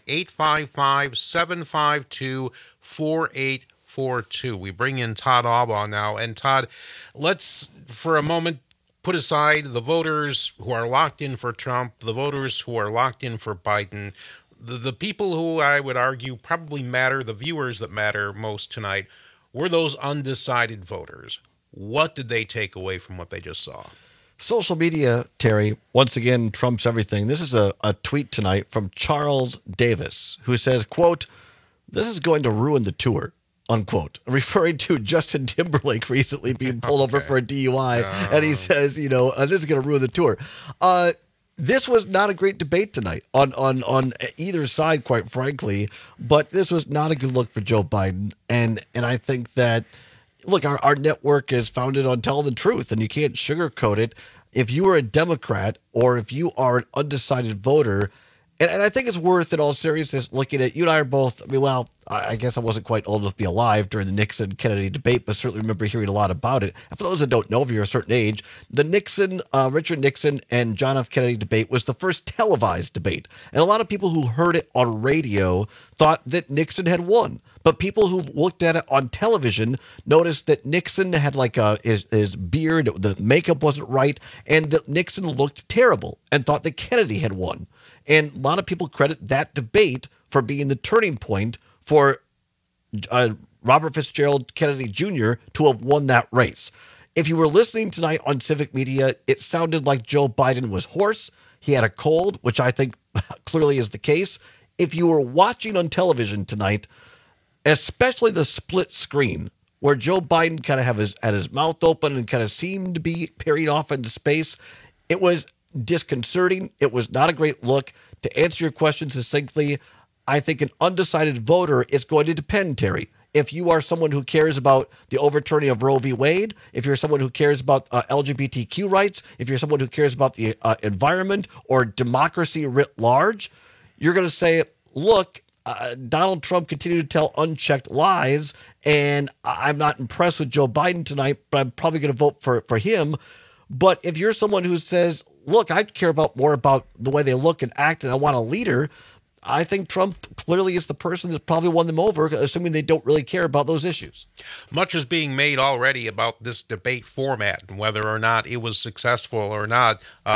855-752-4842. We bring in Todd Albaugh now. And Todd, let's for a moment put aside the voters who are locked in for Trump, the voters who are locked in for Biden, the people who I would argue probably matter, the viewers that matter most tonight, were those undecided voters. What did they take away from what they just saw? Social media, Terry, once again, trumps everything. This is a tweet tonight from Charles Davis, who says, quote, "This is going to ruin the tour," unquote, referring to Justin Timberlake recently being pulled over for a DUI. And he says, this is going to ruin the tour. This was not a great debate tonight on either side, quite frankly, but this was not a good look for Joe Biden. And I think that, look, our network is founded on telling the truth, and you can't sugarcoat it. If you are a Democrat or if you are an undecided voter, and I think it's worth, in all seriousness, looking at, you and I are both, I guess I wasn't quite old enough to be alive during the Nixon-Kennedy debate, but certainly remember hearing a lot about it. And for those that don't know, if you're a certain age, the Richard Nixon and John F. Kennedy debate was the first televised debate. And a lot of people who heard it on radio thought that Nixon had won. But people who looked at it on television noticed that Nixon had his beard, the makeup wasn't right, and that Nixon looked terrible and thought that Kennedy had won. And a lot of people credit that debate for being the turning point for Robert Fitzgerald Kennedy Jr. to have won that race. If you were listening tonight on Civic Media, it sounded like Joe Biden was hoarse. He had a cold, which I think clearly is the case. If you were watching on television tonight, especially the split screen, where Joe Biden kind of had his mouth open and kind of seemed to be peering off into space, it was disconcerting. It was not a great look. To answer your question succinctly, I think an undecided voter is going to depend, Terry. If you are someone who cares about the overturning of Roe v. Wade, if you're someone who cares about LGBTQ rights, if you're someone who cares about the environment or democracy writ large, you're going to say, look, Donald Trump continued to tell unchecked lies, and I'm not impressed with Joe Biden tonight, but I'm probably going to vote for him. But if you're someone who says, look, I care more about the way they look and act, and I want a leader, I think Trump clearly is the person that's probably won them over, assuming they don't really care about those issues. Much is being made already about this debate format and whether or not it was successful or not.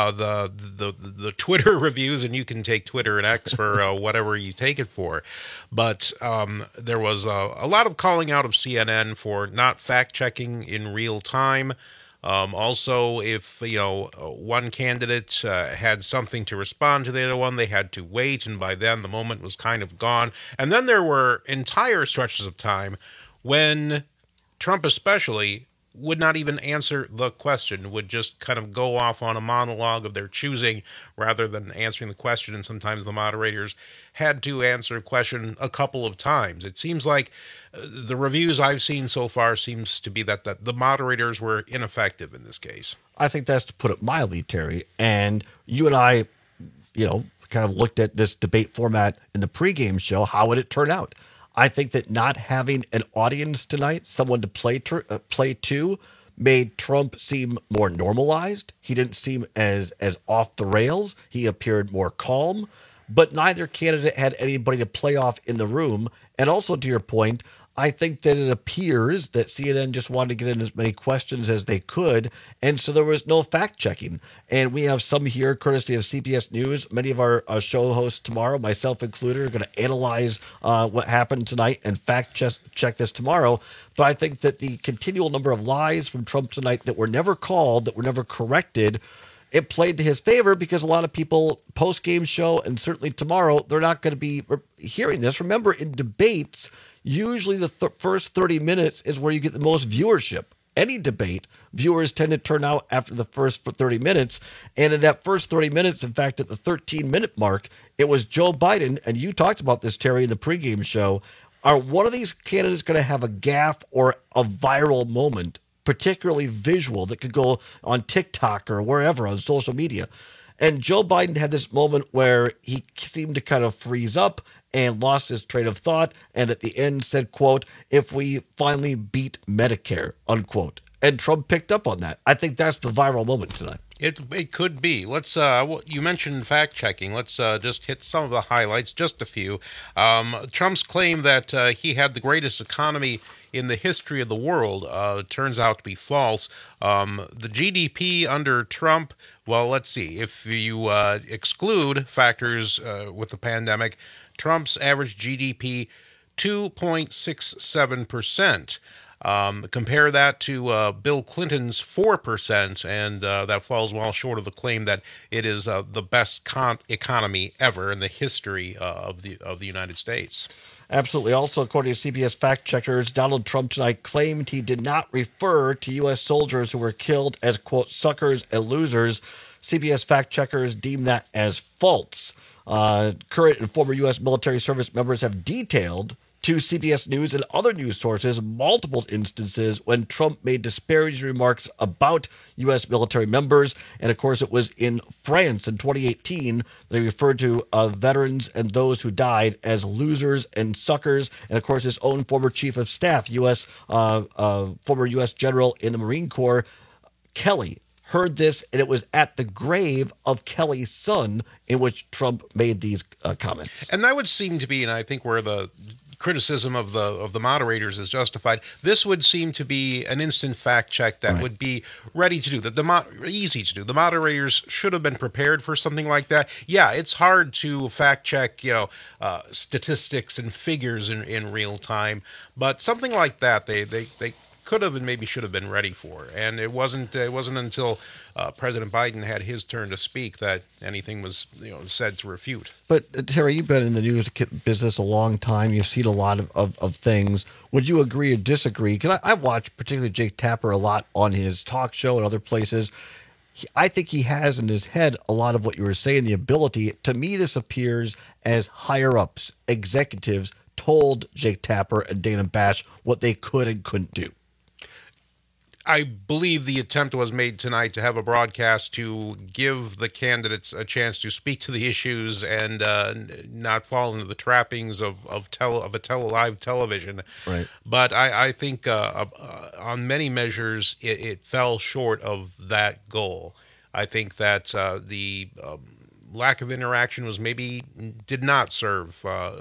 The Twitter reviews, and you can take Twitter and X for whatever you take it for. But there was a lot of calling out of CNN for not fact-checking in real time. Also, if, one candidate had something to respond to the other one, they had to wait, and by then the moment was kind of gone. And then there were entire stretches of time when Trump especially would not even answer the question, would just kind of go off on a monologue of their choosing rather than answering the question. And sometimes the moderators had to answer a question a couple of times. It seems like the reviews I've seen so far seems to be that the moderators were ineffective in this case. I think that's to put it mildly, Terry. And you and I, kind of looked at this debate format in the pregame show. How would it turn out? I think that not having an audience tonight, someone to play to, made Trump seem more normalized. He didn't seem as off the rails. He appeared more calm, but neither candidate had anybody to play off in the room. And also, to your point, I think that it appears that CNN just wanted to get in as many questions as they could, and so there was no fact-checking. And we have some here, courtesy of CBS News. Many of our show hosts tomorrow, myself included, are going to analyze what happened tonight and fact-check this tomorrow. But I think that the continual number of lies from Trump tonight that were never called, that were never corrected, it played to his favor because a lot of people post-game show, and certainly tomorrow, they're not going to be hearing this. Remember, in debates, usually the first 30 minutes is where you get the most viewership. Any debate, viewers tend to turn out after the first 30 minutes. And in that first 30 minutes, in fact, at the 13-minute mark, it was Joe Biden, and you talked about this, Terry, in the pregame show. Are one of these candidates going to have a gaffe or a viral moment, particularly visual, that could go on TikTok or wherever on social media? And Joe Biden had this moment where he seemed to kind of freeze up and lost his train of thought. And at the end said, quote, if we finally beat Medicare, unquote. And Trump picked up on that. I think that's the viral moment tonight. It could be. Let's. You mentioned fact checking. Let's just hit some of the highlights, just a few. Trump's claim that he had the greatest economy in the history of the world turns out to be false. The GDP under Trump. Well, let's see. If you exclude factors with the pandemic, Trump's average GDP 2.67%. Compare that to Bill Clinton's 4%, and that falls well short of the claim that it is the best economy ever in the history of the United States. Absolutely. Also, according to CBS fact checkers, Donald Trump tonight claimed he did not refer to U.S. soldiers who were killed as, quote, suckers and losers. CBS fact checkers deem that as false. Current and former U.S. military service members have detailed to CBS News and other news sources multiple instances when Trump made disparaging remarks about U.S. military members. And of course, it was in France in 2018 that he referred to veterans and those who died as losers and suckers. And of course, his own former chief of staff, former U.S. general in the Marine Corps, Kelly, heard this, and it was at the grave of Kelly's son in which Trump made these comments. And that would seem to be, and I think where the criticism of the moderators is justified, this would seem to be an instant fact check that would be ready to do, easy to do. The moderators should have been prepared for something like that. Yeah, it's hard to fact check, statistics and figures in real time, but something like that they could have and maybe should have been ready for. And it wasn't until President Biden had his turn to speak that anything was said to refute. But Terry, you've been in the news business a long time. You've seen a lot of things. Would you agree or disagree? Because I watch particularly Jake Tapper a lot on his talk show and other places. I think he has in his head a lot of what you were saying, the ability. To me, this appears as higher-ups, executives, told Jake Tapper and Dana Bash what they could and couldn't do. I believe the attempt was made tonight to have a broadcast to give the candidates a chance to speak to the issues and not fall into the trappings of live television. Right. But I think on many measures it fell short of that goal. I think that the lack of interaction did not serve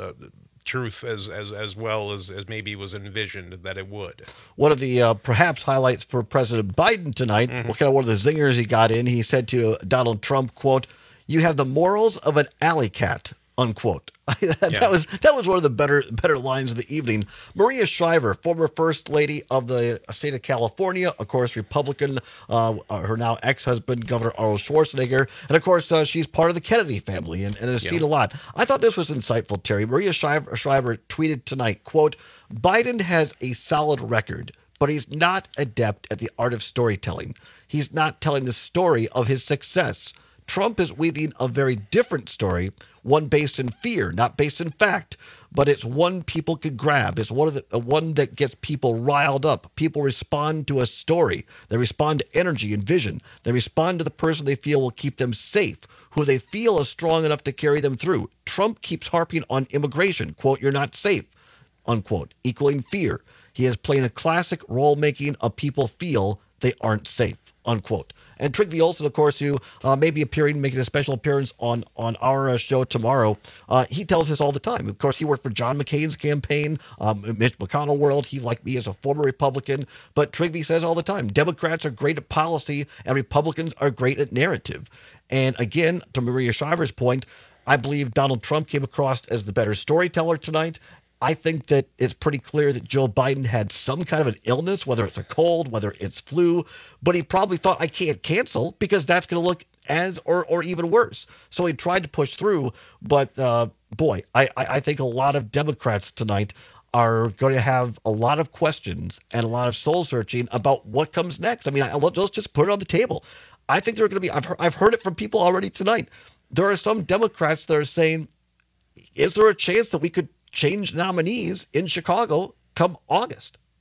truth as well as maybe was envisioned that it would. One of the perhaps highlights for President Biden tonight, kind of one of the zingers he got in, he said to Donald Trump, quote, "You have the morals of an alley cat," unquote. That was one of the better lines of the evening. Maria Shriver, former First Lady of the state of California, of course, Republican, her now ex-husband, Governor Arnold Schwarzenegger, and of course, she's part of the Kennedy family and has seen a lot. I thought this was insightful, Terry. Maria Shriver tweeted tonight, quote, "Biden has a solid record, but he's not adept at the art of storytelling. He's not telling the story of his success. Trump is weaving a very different story, one based in fear, not based in fact, but it's one people could grab. It's one that gets people riled up. People respond to a story. They respond to energy and vision. They respond to the person they feel will keep them safe, who they feel is strong enough to carry them through. Trump keeps harping on immigration, quote, 'You're not safe,' unquote, equaling fear. He is playing a classic role making of people feel they aren't safe," unquote. And Trygve Olsen, of course, who may be making a special appearance on our show tomorrow, he tells us all the time. Of course, he worked for John McCain's campaign, Mitch McConnell world. He, like me, is a former Republican. But Trygve says all the time, Democrats are great at policy and Republicans are great at narrative. And again, to Maria Shriver's point, I believe Donald Trump came across as the better storyteller tonight. I think that it's pretty clear that Joe Biden had some kind of an illness, whether it's a cold, whether it's flu, but he probably thought, I can't cancel because that's going to look as or even worse. So he tried to push through. But boy, I think a lot of Democrats tonight are going to have a lot of questions and a lot of soul searching about what comes next. I mean, let's just put it on the table. I think there are going to be, I've heard it from people already tonight. There are some Democrats that are saying, is there a chance that we could change nominees in Chicago come August?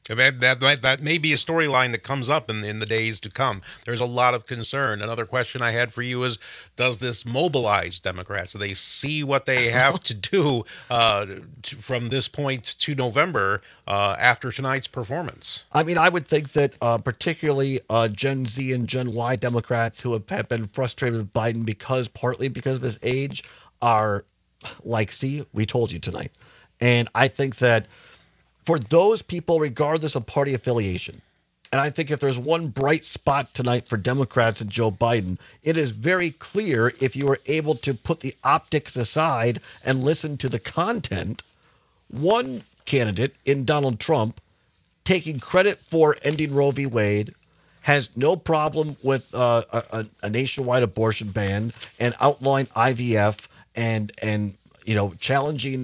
That may be a storyline that comes up in the days to come. There's a lot of concern. Another question I had for you is, does this mobilize Democrats? Do they see what they have to do from this point to November after tonight's performance? I mean, I would think that particularly Gen Z and Gen Y Democrats who have been frustrated with Biden partly because of his age are like, see, we told you tonight. And I think that for those people, regardless of party affiliation, and I think if there's one bright spot tonight for Democrats and Joe Biden, it is very clear if you are able to put the optics aside and listen to the content. One candidate in Donald Trump taking credit for ending Roe v. Wade, has no problem with a nationwide abortion ban and outlawing IVF and challenging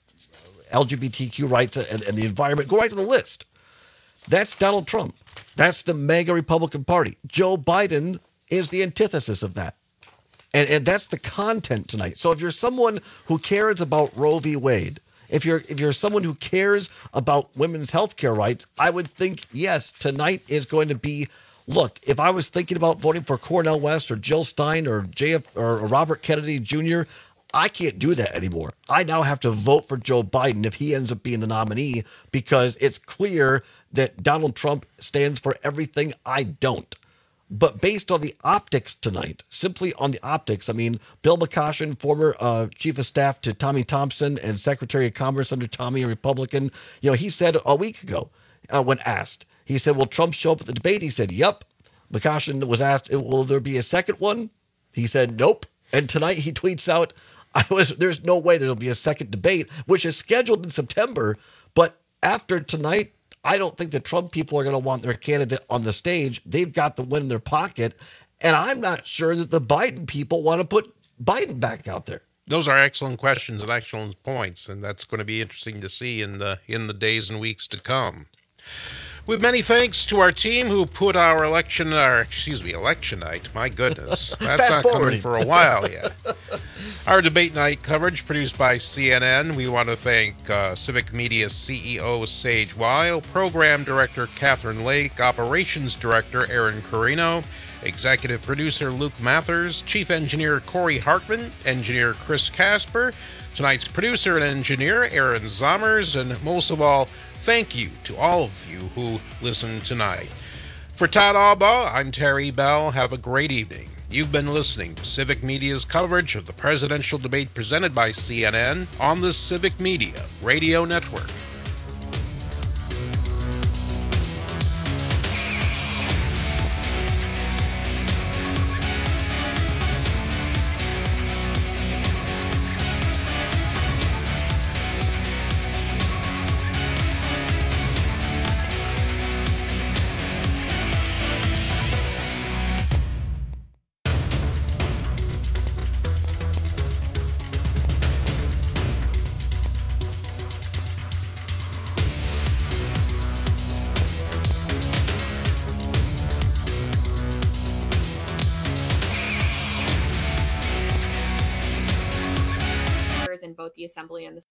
LGBTQ rights and the environment. Go right to the list. That's Donald Trump. That's the MAGA Republican Party. Joe Biden is the antithesis of that. And that's the content tonight. So if you're someone who cares about Roe v. Wade, if you're someone who cares about women's health care rights, I would think, yes, tonight is going to be, look, if I was thinking about voting for Cornel West or Jill Stein or Robert Kennedy Jr., I can't do that anymore. I now have to vote for Joe Biden if he ends up being the nominee because it's clear that Donald Trump stands for everything I don't. But based on the optics tonight, simply on the optics, I mean, Bill McCoshen, former chief of staff to Tommy Thompson and Secretary of Commerce under Tommy, a Republican, he said a week ago when asked, he said, will Trump show up at the debate? He said, yep. McCoshen was asked, will there be a second one? He said, nope. And tonight he tweets out, there's no way there'll be a second debate, which is scheduled in September. But after tonight, I don't think the Trump people are going to want their candidate on the stage. They've got the win in their pocket. And I'm not sure that the Biden people want to put Biden back out there. Those are excellent questions and excellent points. And that's going to be interesting to see in the days and weeks to come. With many thanks to our team who put our election night. My goodness. That's not coming for a while yet. Our debate night coverage produced by CNN. We want to thank Civic Media CEO Sage Weil, Program Director Catherine Lake, Operations Director Aaron Carino, Executive Producer Luke Mathers, Chief Engineer Corey Hartman, Engineer Chris Casper, tonight's producer and engineer Aaron Zommers, and most of all, thank you to all of you who listened tonight. For Todd Albaugh, I'm Terry Bell. Have a great evening. You've been listening to Civic Media's coverage of the presidential debate presented by CNN on the Civic Media Radio Network. in both the assembly and the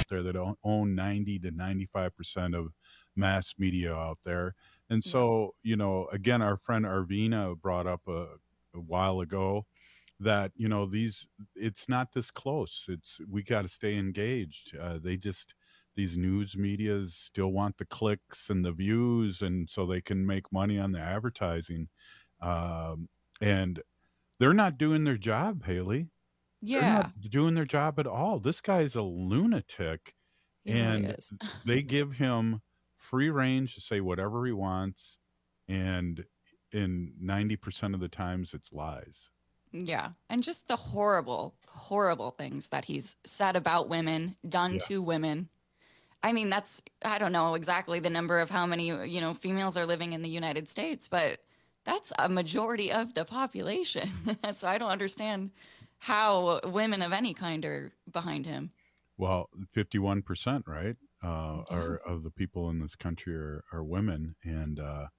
out there that own 90 to 95% of mass media out there. And so, you know, again, our friend Arvina brought up a while ago that, you know, it's not this close. We got to stay engaged. These news medias still want the clicks and the views, and so they can make money on the advertising. And they're not doing their job, Haley. Yeah. They're not doing their job at all. This guy's a lunatic. He and really is. They give him free range to say whatever he wants. And in 90% of the times, it's lies. Yeah. And just the horrible, horrible things that he's said about women, done to women. I mean, I don't know exactly the number of how many, you know, females are living in the United States, but that's a majority of the population. So I don't understand how women of any kind are behind him. Well, 51%, right? Are of the people in this country are women. And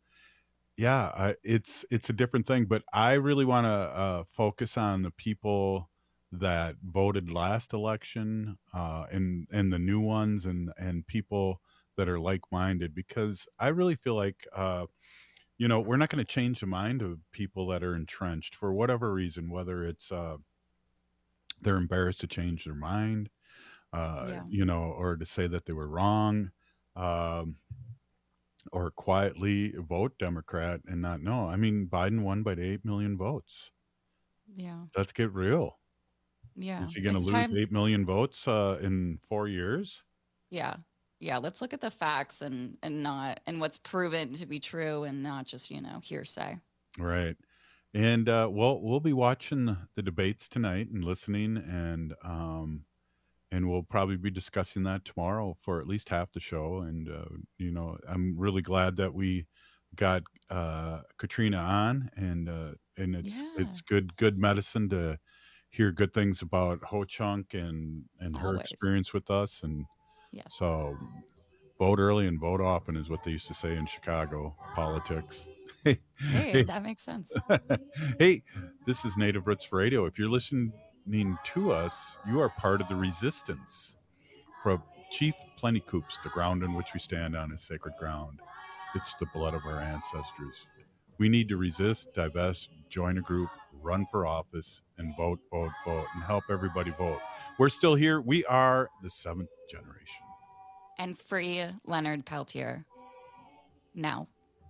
it's a different thing. But I really want to focus on the people that voted last election and the new ones and people that are like-minded, because I really feel like you know, we're not going to change the mind of people that are entrenched for whatever reason, whether it's they're embarrassed to change their mind, you know, or to say that they were wrong, or quietly vote Democrat and not know. I mean, Biden won by 8 million votes. Yeah. Let's get real. Yeah. Is he going to lose 8 million votes in 4 years? Yeah. Yeah. Let's look at the facts and what's proven to be true and not just, you know, hearsay. Right. And we'll be watching the debates tonight and listening, and we'll probably be discussing that tomorrow for at least half the show. And you know, I'm really glad that we got Katrina on, and it's good medicine to hear good things about Ho Chunk and her experience with us. And so vote early and vote often is what they used to say in Chicago politics. Hey, that makes sense. Hey, this is Native Roots Radio. If you're listening to us, you are part of the resistance. From Chief Plentycoops, the ground in which we stand on is sacred ground. It's the blood of our ancestors. We need to resist, divest, join a group, run for office, and vote, and help everybody vote. We're still here. We are the 7th generation. And free Leonard Peltier. Now.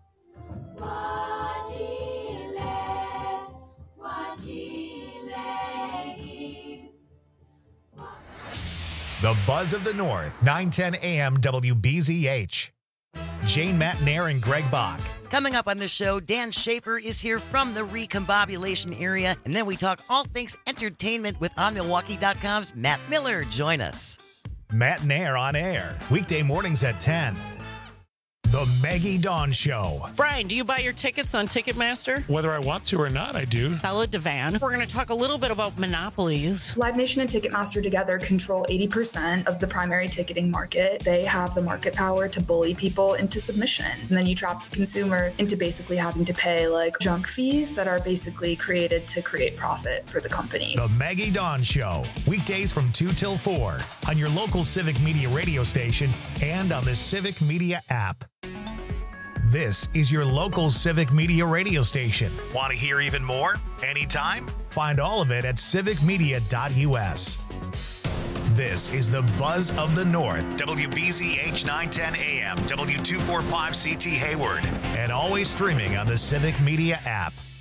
The Buzz of the North, 910 AM WBZH. Jane Matnair and Greg Bach. Coming up on the show, Dan Schaefer is here from the Recombobulation area, and then we talk all things entertainment with OnMilwaukee.com's Matt Miller. Join us. Matt Nair on air, weekday mornings at 10. The Maggie Dawn Show. Brian, do you buy your tickets on Ticketmaster? Whether I want to or not, I do. Bella Devan. We're going to talk a little bit about monopolies. Live Nation and Ticketmaster together control 80% of the primary ticketing market. They have the market power to bully people into submission. And then you trap the consumers into basically having to pay like junk fees that are basically created to create profit for the company. The Maggie Dawn Show. Weekdays from 2 till 4 on your local Civic Media radio station and on the Civic Media app. This is your local Civic Media radio station. Want to hear even more? Anytime? Find all of it at civicmedia.us. This is the Buzz of the North, WBZH 910 AM, W245CT Hayward, and always streaming on the Civic Media app.